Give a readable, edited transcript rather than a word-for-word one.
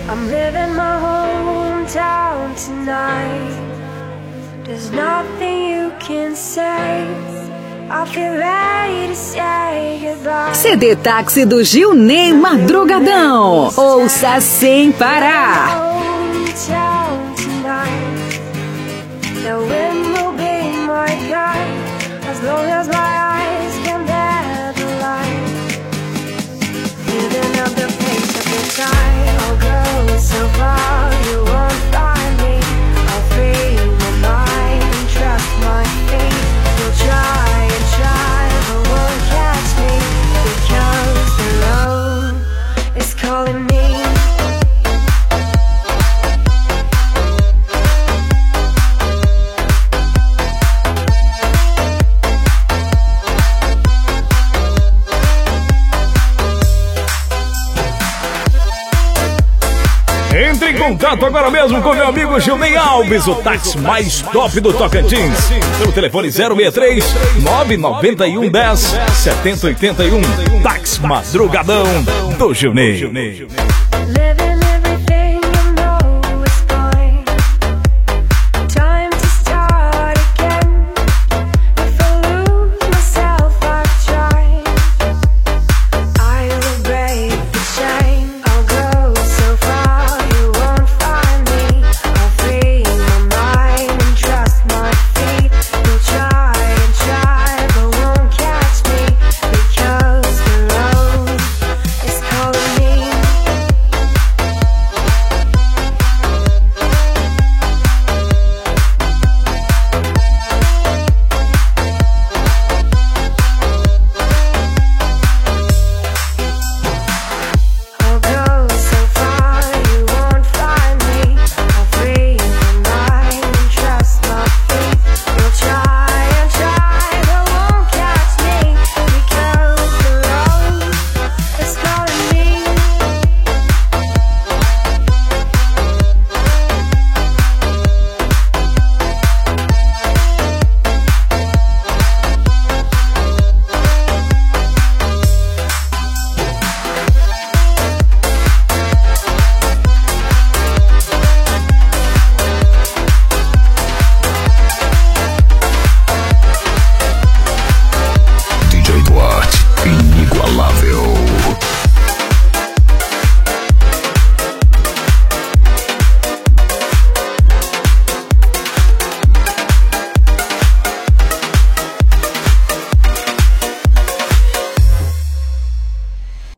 I'm living my hometown tonight. There's nothing you can say. I feel ready to say goodbye. CD Táxi do Gilney Madrugadão. Ouça sem parar. Hometown tonight. The wind will be my guide as long as my eyes can bear the light. Living at the pace of the time, I'll go so far you won't find me. I'll free my mind and trust my feet. You'll try and try, but won't catch me because the road is calling me. Entre em contato agora mesmo com meu amigo Gilney Alves, o táxi mais top do Tocantins. Pelo telefone 063 991 10 7081. Táxi Madrugadão do Gilney. Living